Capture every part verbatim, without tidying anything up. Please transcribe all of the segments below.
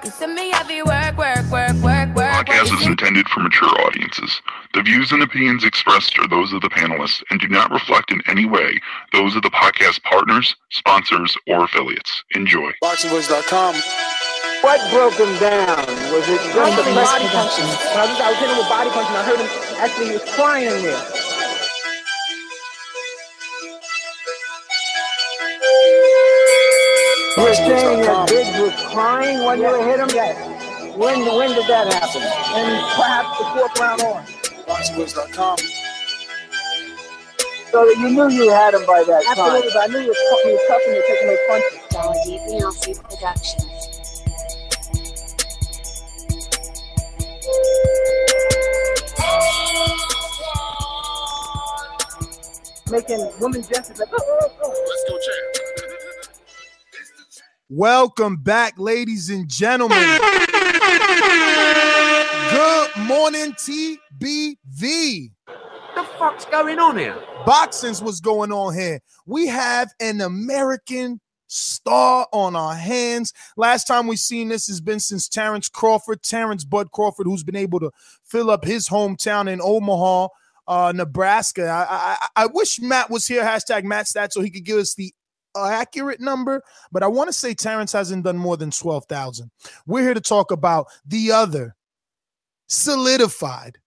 You send me heavy work, work, work, work, work. Podcast is intended for mature audiences. The views and opinions expressed are those of the panelists and do not reflect in any way those of the podcast partners, sponsors, or affiliates. Enjoy. Boxing Voice dot com. What broke him down? Was it just Right, the body production. punches? I was, I was hitting him with body punches and I heard him actually he was crying in there. You were saying that Biggs was crying when you hit him? Yes. When, when did that happen? And perhaps the fourth round on. Boxing Voice dot com. So that you knew you had him by that time. Absolutely, But I knew he was, he was tough and he was taking those punches. Quality Beyonce Productions. Making women gestures like, oh, oh, oh. Let's go, champ. Welcome back, ladies and gentlemen. Good morning, T B V. What the fuck's going on here? Boxing's what's going on here. We have an American star on our hands. Last time we seen this has been since Terrence Crawford, Terrence Bud Crawford, who's been able to fill up his hometown in Omaha, uh, Nebraska. I, I, I wish Matt was here, hashtag MattStat, so he could give us the accurate number, but I want to say Terrence hasn't done more than twelve thousand. We're here to talk about the other solidified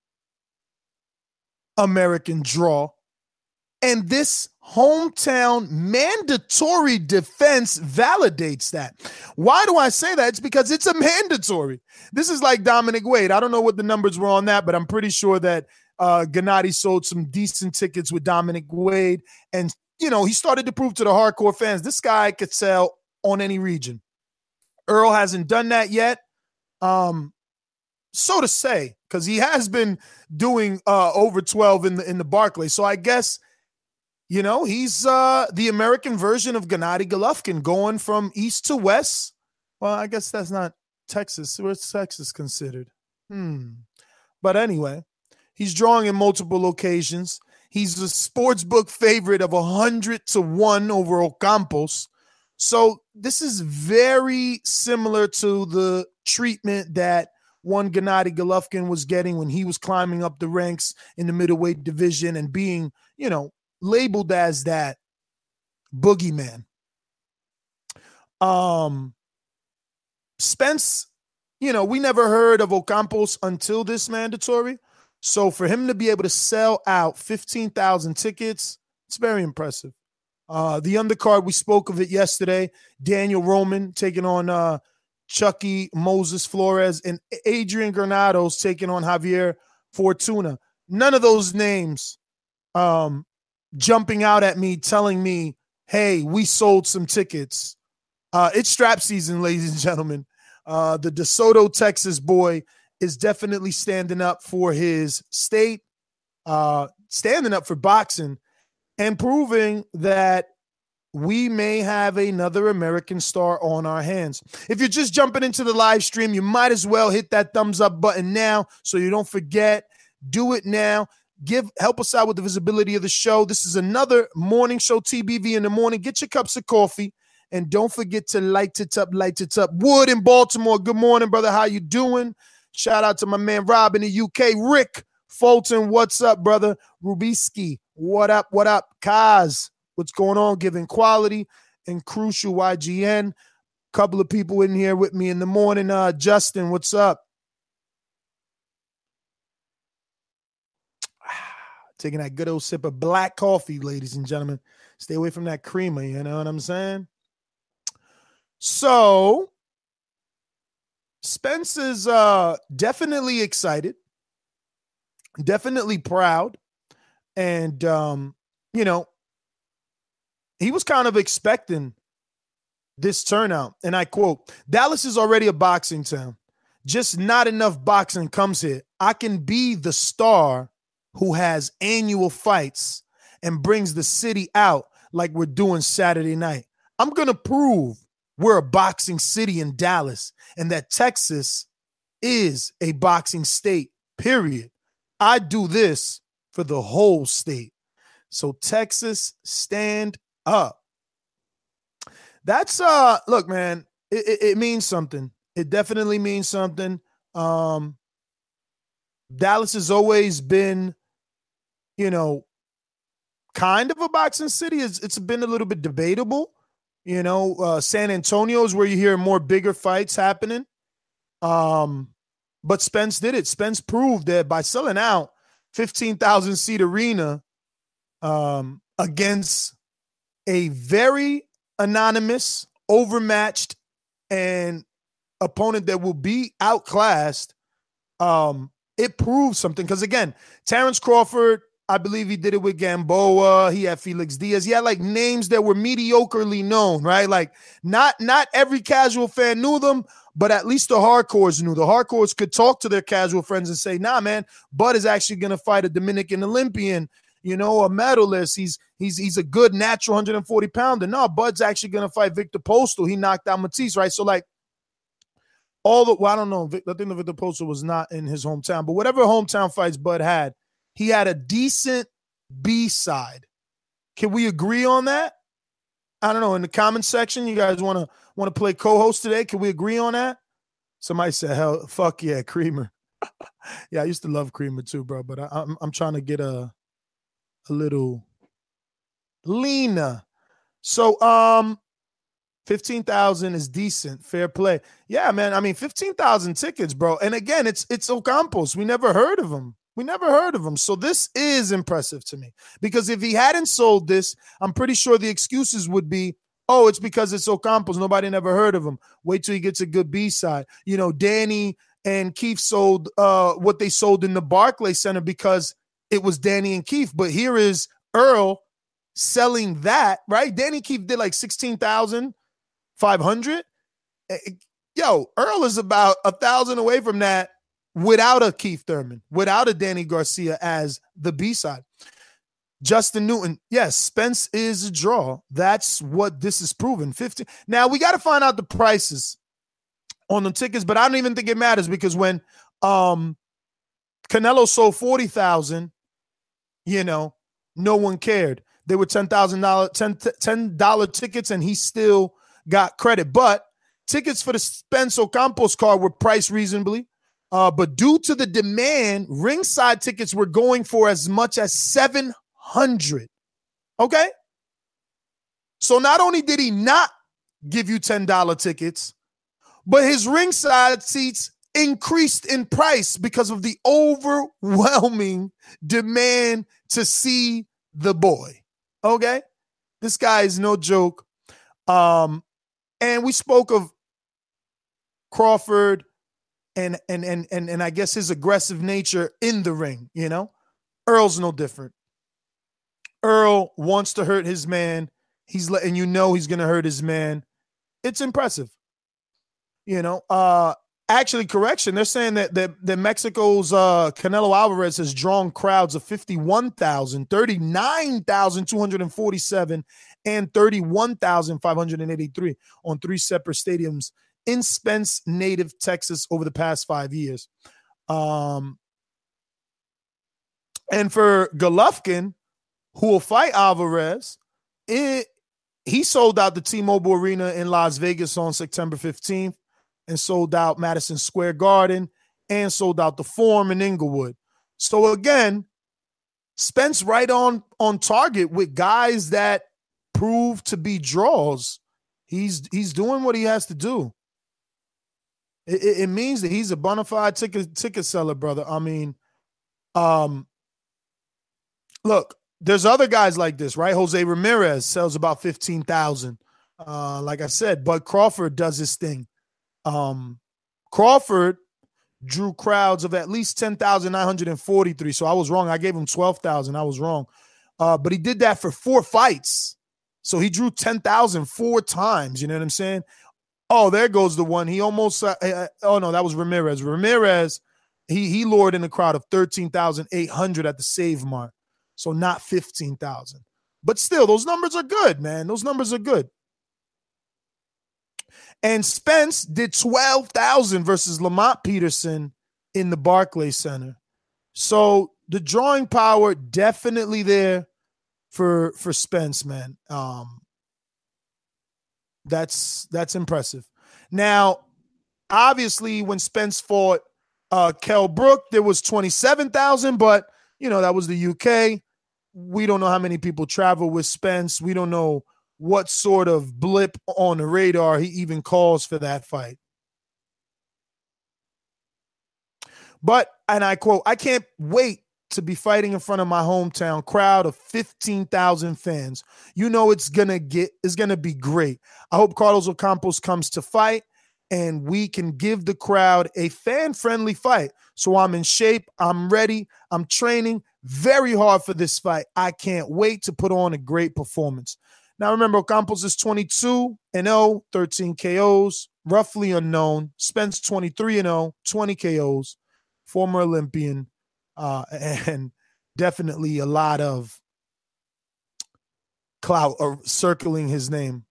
American draw, and this hometown mandatory defense validates that. Why do I say that? It's because it's a mandatory. This is like Dominic Wade. I don't know what the numbers were on that, but I'm pretty sure that uh, Gennady sold some decent tickets with Dominic Wade, and you know, he started to prove to the hardcore fans, this guy could sell on any region. Earl hasn't done that yet. Um, so to say, because he has been doing uh, over twelve in the in the Barclays. So I guess, you know, he's uh, the American version of Gennady Golovkin, going from east to west. Well, I guess that's not Texas. Where's Texas considered? Hmm. But anyway, he's drawing in multiple locations. He's a sportsbook favorite of one hundred to one over Ocampos. So this is very similar to the treatment that one Gennady Golovkin was getting when he was climbing up the ranks in the middleweight division and being, you know, labeled as that boogeyman. Um, Spence, you know, we never heard of Ocampos until this mandatory. So for him to be able to sell out fifteen thousand tickets, it's very impressive. Uh, the undercard, we spoke of it yesterday. Daniel Roman taking on uh, Chucky Moses Flores, and Adrian Granados taking on Javier Fortuna. None of those names um, jumping out at me, telling me, hey, we sold some tickets. Uh, it's strap season, ladies and gentlemen. Uh, the DeSoto, Texas boy is definitely standing up for his state, uh, standing up for boxing, and proving that we may have another American star on our hands. If you're just jumping into the live stream, you might as well hit that thumbs up button now so you don't forget. Do it now. Give help us out with the visibility of the show. This is another morning show, T B V in the morning. Get your cups of coffee, and don't forget to light it up, light it up. Wood in Baltimore, good morning, brother. How you doing? Shout out to my man Rob in the U K. Rick Fulton, what's up, brother? Rubiski, what up, what up? Kaz, what's going on? Giving quality and crucial Y G N. Couple of people in here with me in the morning. Uh, Justin, what's up? Taking that good old sip of black coffee, ladies and gentlemen. Stay away from that creamer, you know what I'm saying? So Spence is uh, definitely excited, definitely proud, and, um, you know, he was kind of expecting this turnout, and I quote, Dallas is already a boxing town. Just not enough boxing comes here. I can be the star who has annual fights and brings the city out like we're doing Saturday night. I'm going to prove we're a boxing city in Dallas and that Texas is a boxing state, period. I do this for the whole state. So Texas, stand up. That's, uh, look, man, it, it, it means something. It definitely means something. Um, Dallas has always been, you know, kind of a boxing city. It's, it's been a little bit debatable. You know, uh, San Antonio is where you hear more bigger fights happening. Um, but Spence did it. Spence proved that by selling out fifteen thousand seat arena um, against a very anonymous, overmatched, and opponent that will be outclassed, um, it proves something. Because again, Terrence Crawford, I believe he did it with Gamboa. He had Felix Diaz. He had like names that were mediocrely known, right? Like not not every casual fan knew them, but at least the hardcores knew. The hardcores could talk to their casual friends and say, nah, man, Bud is actually going to fight a Dominican Olympian, you know, a medalist. He's he's he's a good natural one hundred forty pounder. No, Bud's actually going to fight Victor Postal. He knocked out Matisse, right? So like all the, well, I don't know. I think the Victor Postal was not in his hometown, but whatever hometown fights Bud had, he had a decent B-side. Can we agree on that? I don't know. In the comment section, you guys want to want to play co-host today? Can we agree on that? Somebody said, "Hell, fuck yeah, Creamer." Yeah, I used to love Creamer too, bro. But I, I'm I'm trying to get a a little leaner. So um, fifteen thousand is decent, fair play. Yeah, man. I mean, fifteen thousand tickets, bro. And again, it's it's Ocampos. We never heard of him. We never heard of him. So this is impressive to me, because if he hadn't sold this, I'm pretty sure the excuses would be, oh, it's because it's Ocampos. Nobody never heard of him. Wait till he gets a good B-side. You know, Danny and Keith sold uh, what they sold in the Barclays Center because it was Danny and Keith. But here is Earl selling that, right? Danny Keith did like sixteen thousand five hundred. Yo, Earl is about a thousand away from that without a Keith Thurman, without a Danny Garcia as the B-side. Justin Newton, yes, Spence is a draw. That's what this is proven. fifty. Now, we got to find out the prices on the tickets, but I don't even think it matters, because when um, Canelo sold forty thousand, you know, no one cared. They were ten thousand dollars, ten dollars tickets, and he still got credit. But tickets for the Spence Ocampos card were priced reasonably. Uh, but due to the demand, ringside tickets were going for as much as seven hundred. Okay? So not only did he not give you ten dollars tickets, but his ringside seats increased in price because of the overwhelming demand to see the boy. Okay? This guy is no joke. Um, and we spoke of Crawford and and and and and I guess his aggressive nature in the ring, you know. Earl's no different. Earl wants to hurt his man. He's letting you know he's going to hurt his man. It's impressive. You know, uh, actually, correction, they're saying that that, that Mexico's uh, Canelo Alvarez has drawn crowds of fifty-one thousand, thirty-nine thousand two hundred forty-seven, and thirty-one thousand five hundred eighty-three on three separate stadiums in Spence native Texas over the past five years. Um, and for Golovkin, who will fight Alvarez, it, he sold out the T-Mobile Arena in Las Vegas on September fifteenth and sold out Madison Square Garden and sold out the Forum in Inglewood. So again, Spence right on, on target with guys that prove to be draws. He's, he's doing what he has to do. It, it, it means that he's a bona fide ticket, ticket seller, brother. I mean, um, look, there's other guys like this, right? Jose Ramirez sells about fifteen thousand. Uh, like I said, Bud Crawford does his thing. Um, Crawford drew crowds of at least ten thousand nine hundred forty-three. So I was wrong. I gave him twelve thousand. I was wrong. Uh, but he did that for four fights. So he drew ten thousand four times. You know what I'm saying? Oh, there goes the one. He almost, uh, uh, oh no, that was Ramirez. Ramirez, he, he lured in a crowd of thirteen thousand eight hundred at the Save Mart. So not fifteen thousand. But still, those numbers are good, man. Those numbers are good. And Spence did twelve thousand versus Lamont Peterson in the Barclays Center. So the drawing power definitely there for, for Spence, man. Um, that's, that's impressive. Now, obviously, when Spence fought uh, Kell Brook, there was twenty-seven thousand, but, you know, that was the U K. We don't know how many people travel with Spence. We don't know what sort of blip on the radar he even calls for that fight. But, and I quote, I can't wait to be fighting in front of my hometown crowd of fifteen thousand fans. You know it's going to get, it's going to be great. I hope Carlos Ocampos comes to fight and we can give the crowd a fan-friendly fight. So I'm in shape. I'm ready. I'm training very hard for this fight. I can't wait to put on a great performance. Now, remember, Ocampos is twenty-two and oh, thirteen K Os, roughly unknown. Spence twenty-three and oh, twenty K Os, former Olympian, uh, and definitely a lot of clout or circling his name.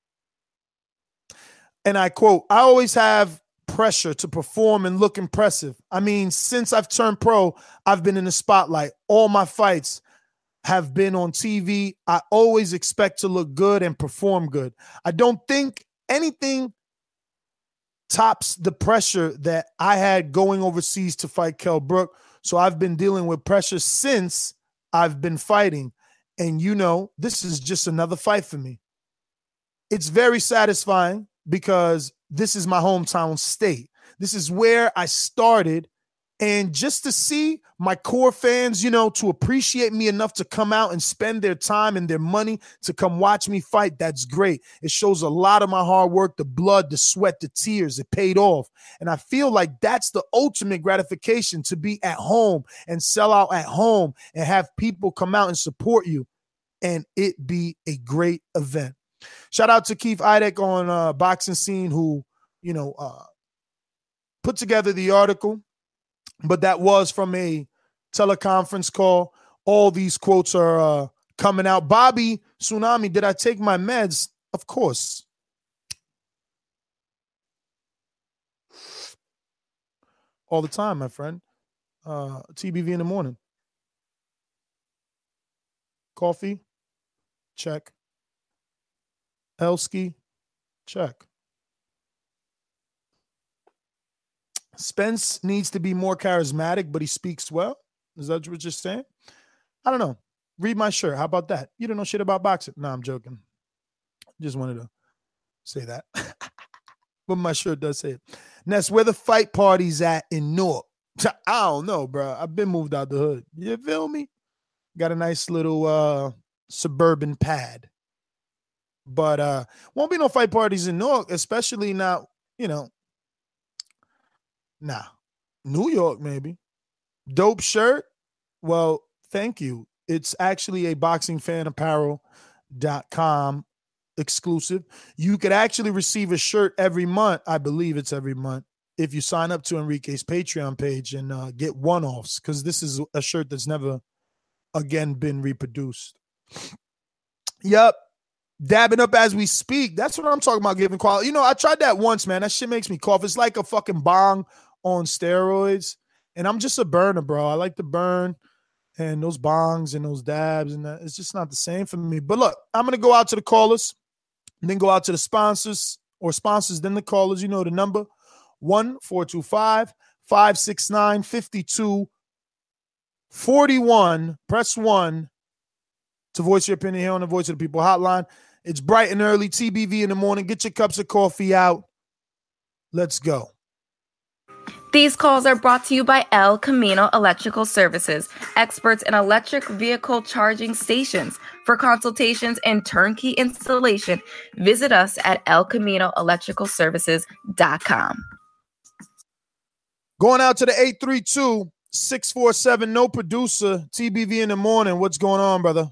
And I quote, I always have pressure to perform and look impressive. I mean, since I've turned pro, I've been in the spotlight. All my fights have been on T V. I always expect to look good and perform good. I don't think anything tops the pressure that I had going overseas to fight Kell Brook. So I've been dealing with pressure since I've been fighting. And you know, this is just another fight for me. It's very satisfying because this is my hometown state. This is where I started. And just to see my core fans, you know, to appreciate me enough to come out and spend their time and their money to come watch me fight, that's great. It shows a lot of my hard work, the blood, the sweat, the tears. It paid off. And I feel like that's the ultimate gratification, to be at home and sell out at home and have people come out and support you and it be a great event. Shout out to Keith Idek on uh, Boxing Scene, who, you know, uh, put together the article. But that was from a teleconference call. All these quotes are uh, coming out. Bobby Tsunami, did I take my meds? Of course. All the time, my friend. Uh, T B V in the morning. Coffee? Check. Elsky? Check. Spence needs to be more charismatic, but he speaks well. Is that what you're saying? I don't know. Read my shirt. How about that? You don't know shit about boxing. No, I'm joking. Just wanted to say that. But my shirt does say it. Ness, where the fight party's at in Newark? I don't know, bro. I've been moved out the hood. You feel me? Got a nice little uh, suburban pad. But uh, won't be no fight parties in Newark, especially now, you know, Nah, New York, maybe. Dope shirt? Well, thank you. It's actually a boxing fan apparel dot com exclusive. You could actually receive a shirt every month. I believe it's every month if you sign up to Enrique's Patreon page and uh, get one-offs, because this is a shirt that's never again been reproduced. Yep. Dabbing up as we speak. That's what I'm talking about, giving quality. You know, I tried that once, man. That shit makes me cough. It's like a fucking bong on steroids. And I'm just a burner, bro. I like to burn, and those bongs and those dabs, and that, it's just not the same for me. But look, I'm going to go out to the callers and then go out to the sponsors or sponsors, then the callers. You know the number, one four two five, five six nine, five two four one. Press one to voice your opinion here on the Voice of the People hotline. It's bright and early, T B V in the morning. Get your cups of coffee out. Let's go. These calls are brought to you by El Camino Electrical Services, experts in electric vehicle charging stations. For consultations and turnkey installation, visit us at el camino electrical services dot com. Going out to the eight three two, six four seven, no producer, T B V in the morning. What's going on, brother?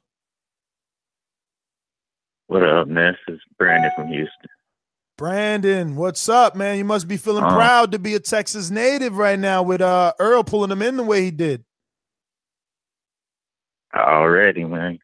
What up, Ness? It's Brandon from Houston. Brandon, what's up, man? You must be feeling uh, proud to be a Texas native right now with uh, Earl pulling him in the way he did. Already, man.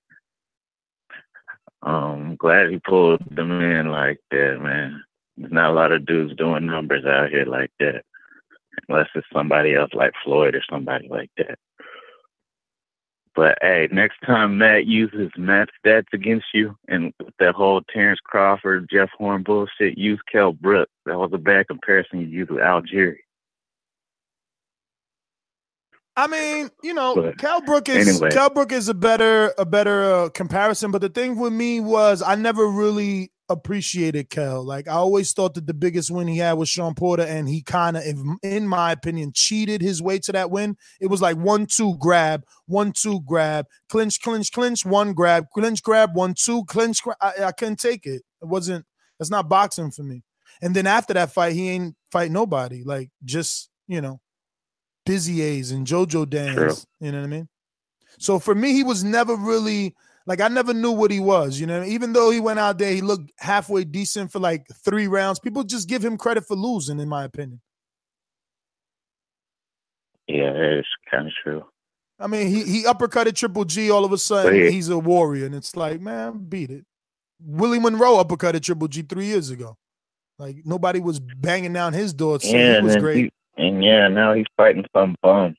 Um, I'm glad he pulled them in like that, man. There's not a lot of dudes doing numbers out here like that, unless it's somebody else like Floyd or somebody like that. But hey, next time Matt uses Matt stats against you, and with that whole Terrence Crawford, Jeff Horn bullshit, use Kell Brook. That was a bad comparison you used with Algieri. I mean, you know, But Kell Brook is anyway. Kell Brook is a better a better uh, comparison. But the thing with me was I never really appreciated Kell. Like I always thought that the biggest win he had was Sean Porter, and he kind of, in my opinion, cheated his way to that win. It was like one two grab, one two grab, clinch clinch clinch, one grab, clinch grab, one two clinch. Grab. I, I couldn't take it. It wasn't. That's not boxing for me. And then after that fight, he ain't fight nobody. Like just you know. Busy A's and JoJo Dance, True. You know what I mean? So for me, he was never really, like, I never knew what he was, you know? Even though he went out there, he looked halfway decent for like three rounds. People just give him credit for losing, in my opinion. Yeah, it's kind of true. I mean, he he uppercutted Triple G, all of a sudden, But he- he's a warrior. And it's like, man, beat it. Willie Monroe uppercutted Triple G three years ago. Like, nobody was banging down his door. So Yeah, he and was then great. he, and yeah, now he's fighting some bum.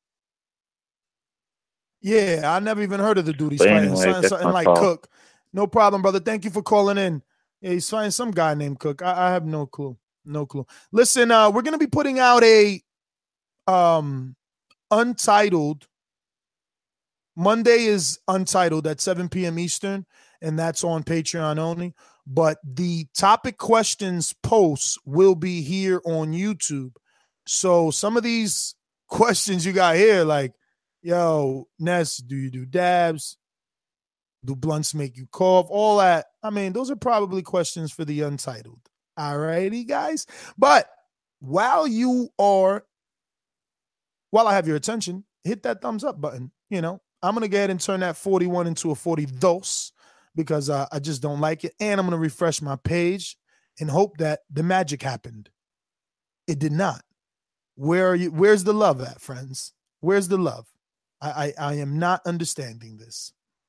Yeah, I never even heard of the dude. He's But fighting anyway, something, that's something my like fault. Cook. No problem, brother. Thank you for calling in. Yeah, he's fighting some guy named Cook. I, I have no clue. No clue. Listen, uh, we're gonna be putting out a um untitled. Monday is untitled at seven p.m. Eastern, and that's on Patreon only. But the topic questions posts will be here on YouTube. So some of these questions you got here, like, yo, Ness, do you do dabs? Do blunts make you cough? All that. I mean, those are probably questions for the untitled. All righty, guys. But while you are, while I have your attention, hit that thumbs up button. You know, I'm going to go ahead and turn that forty-one into a forty-two because uh, I just don't like it. And I'm going to refresh my page and hope that the magic happened. It did not. Where are you? Where's the love at, friends? Where's the love? I, I, I am not understanding this.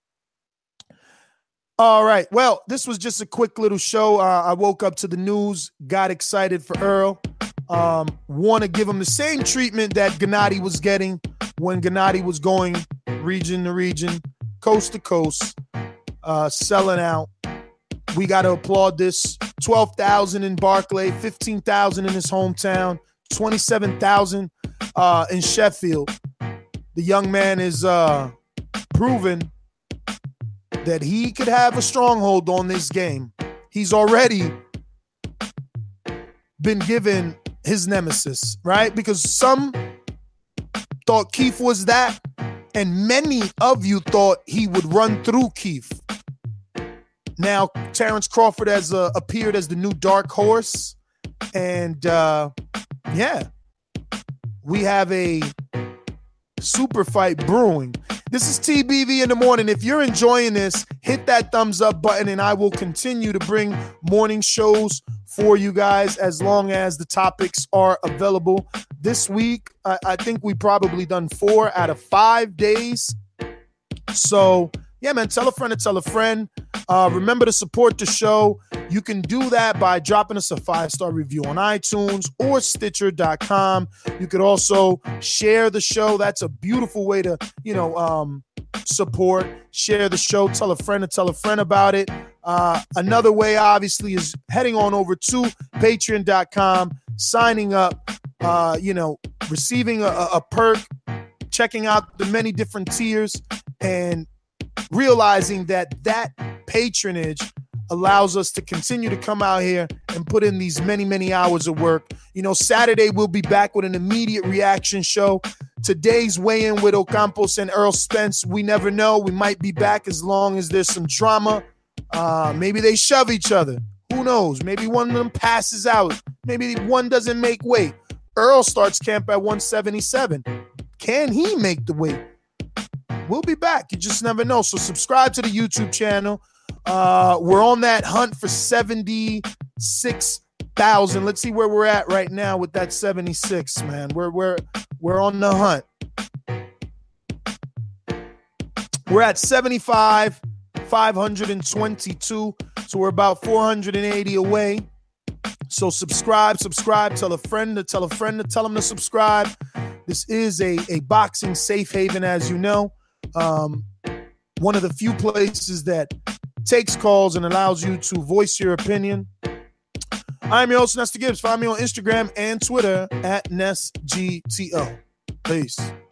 All right. Well, this was just a quick little show. Uh, I woke up to the news, got excited for Earl. Um, want to give him the same treatment that Gennady was getting when Gennady was going region to region, coast to coast, uh, selling out. We got to applaud this. twelve thousand in Barclay, fifteen thousand in his hometown, twenty-seven thousand uh, in Sheffield. The young man is uh, proven that he could have a stronghold on this game. He's already been given his nemesis, right? Because some thought Keith was that, and many of you thought he would run through Keith. Now, Terrence Crawford has uh, appeared as the new dark horse, and uh, yeah, we have a super fight brewing. This is T B V in the morning. If you're enjoying this, hit that thumbs up button, and I will continue to bring morning shows for you guys as long as the topics are available. This week, I, I think we probably done four out of five days. So, yeah, man, tell a friend to tell a friend. Uh, remember to support the show. You can do that by dropping us a five-star review on iTunes or Stitcher dot com. You could also share the show. That's a beautiful way to, you know, um, support. Share the show. Tell a friend to tell a friend about it. Uh, another way, obviously, is heading on over to Patreon dot com, signing up, uh, you know, receiving a, a perk, checking out the many different tiers, and realizing that that patronage allows us to continue to come out here and put in these many, many hours of work. You know, Saturday we'll be back with an immediate reaction show. Today's weigh-in with Ocampos and Earl Spence, we never know. We might be back as long as there's some drama. Uh, maybe they shove each other. Who knows? Maybe one of them passes out. Maybe one doesn't make weight. Earl starts camp at one seventy-seven. Can he make the weight? We'll be back. You just never know. So subscribe to the YouTube channel. Uh, we're on that hunt for seventy-six thousand. Let's see where we're at right now with that seventy-six, man. We're we're we're on the hunt. We're at seventy-five, five hundred twenty-two. So we're about four hundred eighty away. So subscribe, subscribe, tell a friend to tell a friend to tell them to subscribe. This is a, a boxing safe haven, as you know. Um, one of the few places that takes calls and allows you to voice your opinion. I'm your host, Nestor Gibbs. Find me on Instagram and Twitter at NestGTO. Peace.